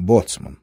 боцман.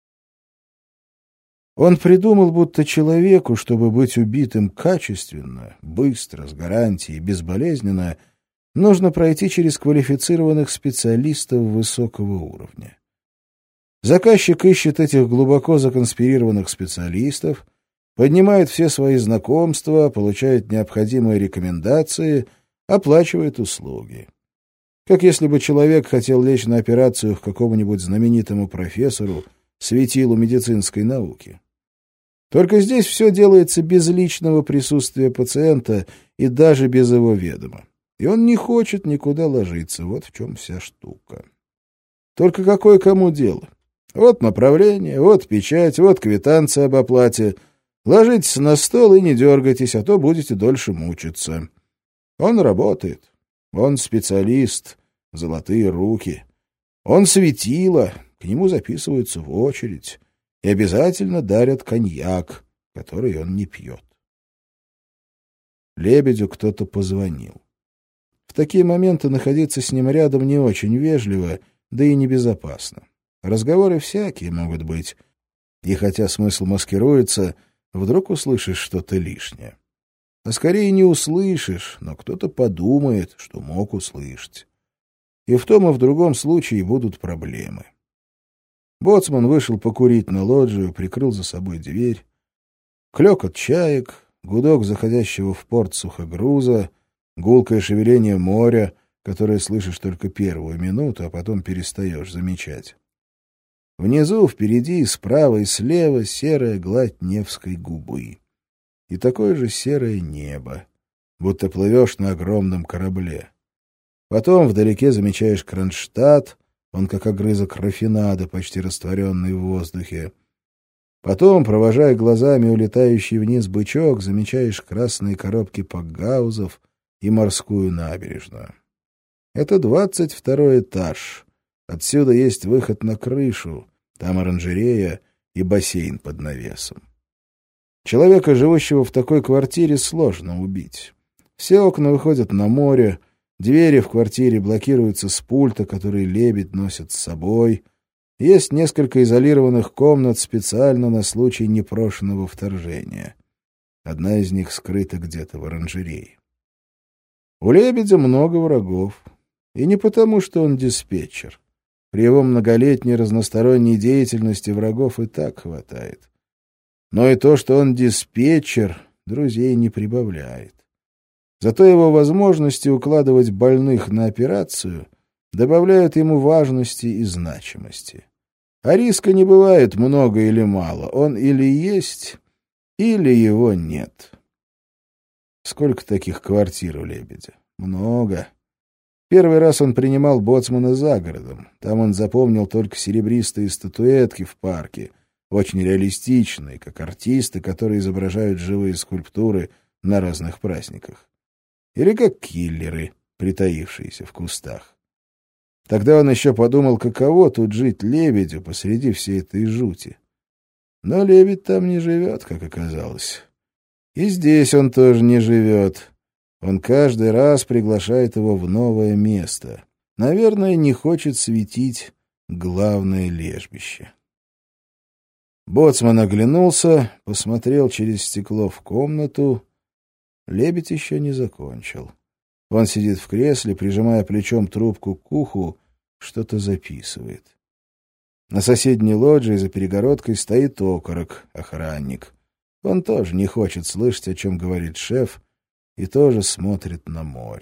Он придумал, будто человеку, чтобы быть убитым качественно, быстро, с гарантией, безболезненно, нужно пройти через квалифицированных специалистов высокого уровня. Заказчик ищет этих глубоко законспирированных специалистов, поднимает все свои знакомства, получает необходимые рекомендации, оплачивает услуги. Как если бы человек хотел лечь на операцию к какому-нибудь знаменитому профессору, светилу медицинской науки. Только здесь все делается без личного присутствия пациента и даже без его ведома. И он не хочет никуда ложиться. Вот в чем вся штука. Только какое кому дело? Вот направление, вот печать, вот квитанция об оплате. Ложитесь на стол и не дергайтесь, а то будете дольше мучиться. Он работает. Он специалист. Золотые руки. Он светило. К нему записываются в очередь. И обязательно дарят коньяк, который он не пьет. Лебедю кто-то позвонил. В такие моменты находиться с ним рядом не очень вежливо, да и небезопасно. Разговоры всякие могут быть, и хотя смысл маскируется, вдруг услышишь что-то лишнее. А скорее не услышишь, но кто-то подумает, что мог услышать. И в том и в другом случае будут проблемы. Боцман вышел покурить на лоджию, прикрыл за собой дверь. Клёкот чаек, гудок заходящего в порт сухогруза, гулкое шевеление моря, которое слышишь только первую минуту, а потом перестаешь замечать. Внизу, впереди, справа и слева серая гладь Невской губы. И такое же серое небо, будто плывешь на огромном корабле. Потом вдалеке замечаешь Кронштадт, он как огрызок рафинада, почти растворенный в воздухе. Потом, провожая глазами улетающий вниз бычок, замечаешь красные коробки пакгаузов и морскую набережную. Это 22-й этаж. Отсюда есть выход на крышу, там оранжерея и бассейн под навесом. Человека, живущего в такой квартире, сложно убить. Все окна выходят на море, двери в квартире блокируются с пульта, который лебедь носит с собой. Есть несколько изолированных комнат специально на случай непрошенного вторжения. Одна из них скрыта где-то в оранжерее. У лебедя много врагов. И не потому, что он диспетчер. При его многолетней разносторонней деятельности врагов и так хватает. Но и то, что он диспетчер, друзей не прибавляет. Зато его возможности укладывать больных на операцию добавляют ему важности и значимости. А риска не бывает много или мало. Он или есть, или его нет. Сколько таких квартир у лебедя? Много. Первый раз он принимал боцмана за городом. Там он запомнил только серебристые статуэтки в парке, очень реалистичные, как артисты, которые изображают живые скульптуры на разных праздниках. Или как киллеры, притаившиеся в кустах. Тогда он еще подумал, каково тут жить лебедю посреди всей этой жути. Но лебедь там не живет, как оказалось. И здесь он тоже не живет. Он каждый раз приглашает его в новое место. Наверное, не хочет светить главное лежбище. Боцман оглянулся, посмотрел через стекло в комнату. Лебедь еще не закончил. Он сидит в кресле, прижимая плечом трубку к уху, что-то записывает. На соседней лоджии за перегородкой стоит окорок, охранник. Он тоже не хочет слышать, о чем говорит шеф, и тоже смотрит на море.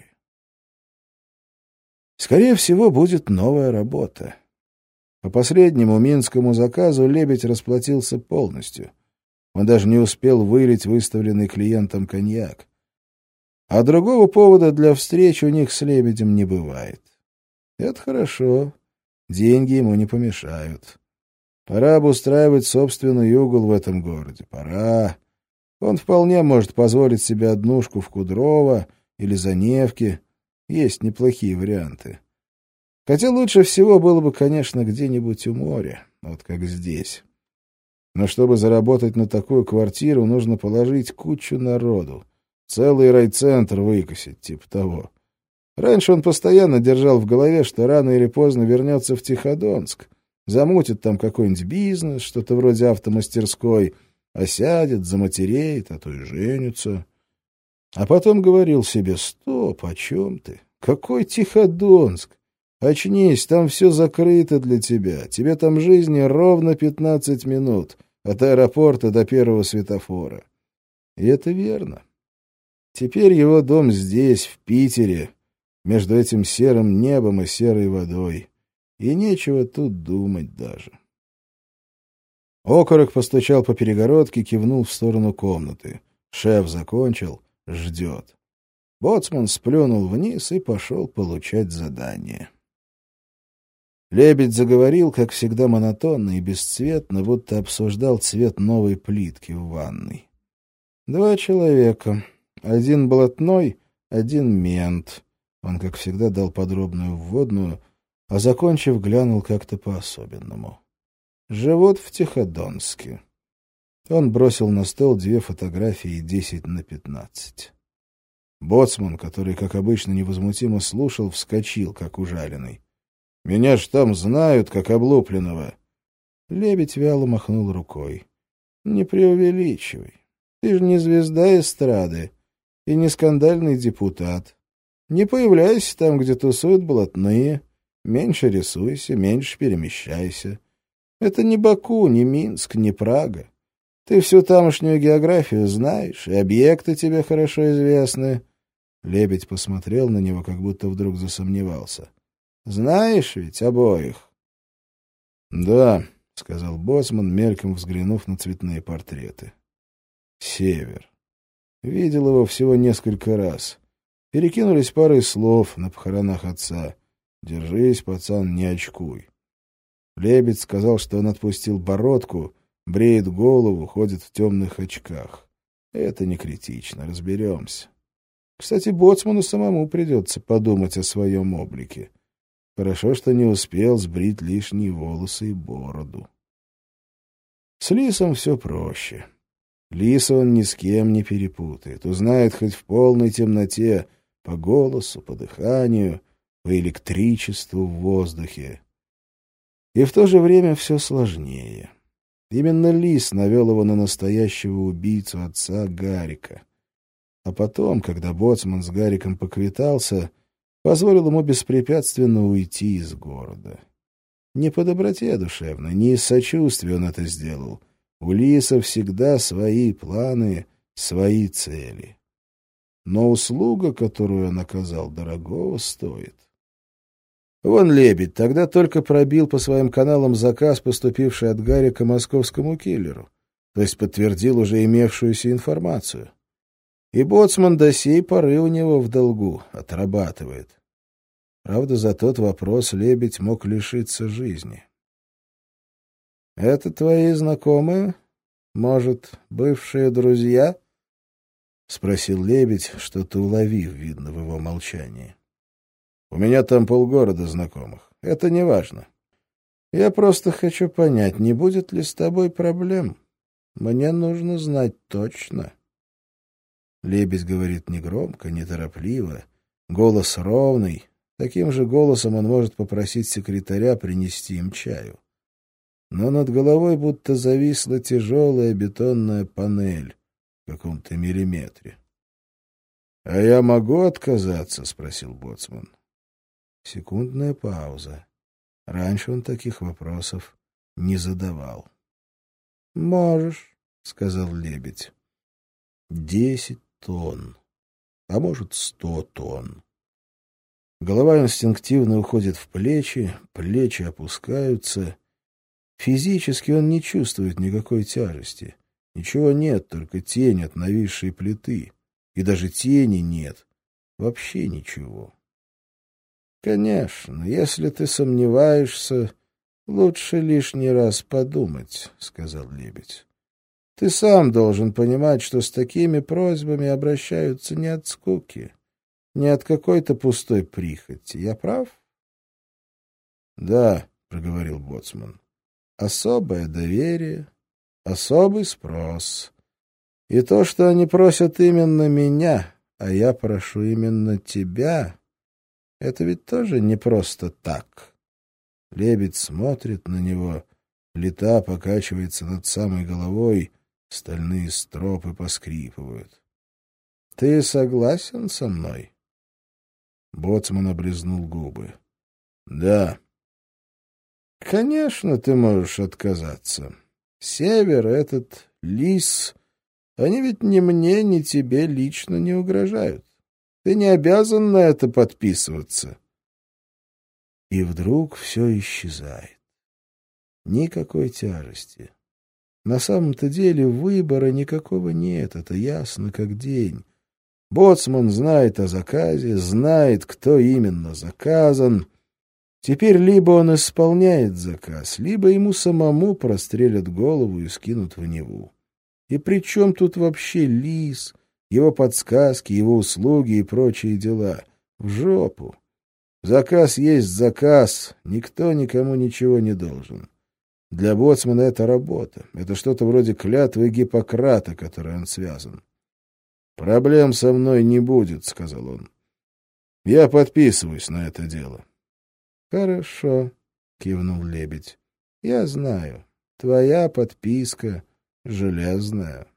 Скорее всего, будет новая работа. По последнему минскому заказу лебедь расплатился полностью. Он даже не успел вылить выставленный клиентам коньяк. А другого повода для встреч у них с лебедем не бывает. Это хорошо. Деньги ему не помешают. Пора обустраивать собственный угол в этом городе. Пора. Он вполне может позволить себе однушку в Кудрово или Заневке. Есть неплохие варианты. Хотя лучше всего было бы, конечно, где-нибудь у моря, вот как здесь. Но чтобы заработать на такую квартиру, нужно положить кучу народу. Целый райцентр выкосить, типа того. Раньше он постоянно держал в голове, что рано или поздно вернется в Тиходонск. замутит там какой-нибудь бизнес, что-то вроде автомастерской, осядет, заматереет, а то и женится. А потом говорил себе: стоп, о чем ты? Какой Тиходонск? Очнись, там все закрыто для тебя. Тебе там жизни ровно 15 минут от аэропорта до первого светофора. И это верно. Теперь его дом здесь, в Питере, между этим серым небом и серой водой. И нечего тут думать даже. Окорок постучал по перегородке, кивнул в сторону комнаты. Шеф закончил, ждет. Боцман сплюнул вниз и пошел получать задание. Лебедь заговорил, как всегда, монотонно и бесцветно, будто обсуждал цвет новой плитки в ванной. 2 человека. 1 блатной, 1 мент. Он, как всегда, дал подробную вводную, а, закончив, глянул как-то по-особенному. Живут в Тиходонске. Он бросил на стол 2 фотографии 10 на 15. Боцман, который, как обычно, невозмутимо слушал, вскочил, как ужаленный. — Меня ж там знают, как облупленного. Лебедь вяло махнул рукой. — Не преувеличивай. Ты же не звезда эстрады и не скандальный депутат. Не появляйся там, где тусуют блатные. Меньше рисуйся, меньше перемещайся. Это не Баку, не Минск, не Прага. Ты всю тамошнюю географию знаешь, и объекты тебе хорошо известны. Лебедь посмотрел на него, как будто вдруг засомневался. — Знаешь ведь обоих? — Да, — сказал боцман, мельком взглянув на цветные портреты. — Север. Видел его всего несколько раз. Перекинулись парой слов на похоронах отца. Держись, пацан, не очкуй. Лебедь сказал, что он отпустил бородку, бреет голову, ходит в темных очках. Это не критично, разберемся. Кстати, боцману самому придется подумать о своем облике. Хорошо, что не успел сбрить лишние волосы и бороду. С Лисом все проще. Лиса он ни с кем не перепутает, узнает хоть в полной темноте, по голосу, по дыханию, по электричеству в воздухе. И в то же время все сложнее. Именно Лис навел его на настоящего убийцу отца Гарика. А потом, когда боцман с Гариком поквитался, позволил ему беспрепятственно уйти из города. Не по доброте душевной, не из сочувствия он это сделал. У Лиса всегда свои планы, свои цели. Но услуга, которую он оказал, дорогого стоит. Вон Лебедь тогда только пробил по своим каналам заказ, поступивший от Гарика московскому киллеру, то есть подтвердил уже имевшуюся информацию. И боцман до сей поры у него в долгу отрабатывает. Правда, за тот вопрос Лебедь мог лишиться жизни. — Это твои знакомые? Может, бывшие друзья? — спросил Лебедь, что-то уловив, видно, в его молчании. — У меня там полгорода знакомых. Это не важно. Я просто хочу понять, не будет ли с тобой проблем. Мне нужно знать точно. Лебедь говорит негромко, неторопливо, голос ровный. Таким же голосом он может попросить секретаря принести им чаю. Но над головой будто зависла тяжелая бетонная панель в каком-то миллиметре. — А я могу отказаться? — спросил боцман. Секундная пауза. Раньше он таких вопросов не задавал. — Можешь, — сказал Лебедь. 10 тонн, а может 100 тонн. Голова инстинктивно уходит в плечи, плечи опускаются. Физически он не чувствует никакой тяжести. Ничего нет, только тень от нависшей плиты. И даже тени нет. Вообще ничего. Конечно, если ты сомневаешься, лучше лишний раз подумать, — сказал Лебедь. Ты сам должен понимать, что с такими просьбами обращаются не от скуки, не от какой-то пустой прихоти. Я прав? — Да, — проговорил боцман. — Особое доверие, особый спрос. И то, что они просят именно меня, а я прошу именно тебя, это ведь тоже не просто так. Лебедь смотрит на него, плита покачивается над самой головой, стальные стропы поскрипывают. — Ты согласен со мной? Боцман облизнул губы. — Да. — Конечно, ты можешь отказаться. Север, этот лис, они ведь ни мне, ни тебе лично не угрожают. Ты не обязан на это подписываться. И вдруг все исчезает. Никакой тяжести. На самом-то деле выбора никакого нет, это ясно как день. Боцман знает о заказе, знает, кто именно заказан. Теперь либо он исполняет заказ, либо ему самому прострелят голову и скинут в Неву. И при чем тут вообще лис, его подсказки, его услуги и прочие дела? В жопу. Заказ есть заказ, никто никому ничего не должен. Для боцмана это работа, это что-то вроде клятвы Гиппократа, которой он связан. «Проблем со мной не будет», — сказал он. «Я подписываюсь на это дело». «Хорошо», — кивнул лебедь. «Я знаю, твоя подписка железная».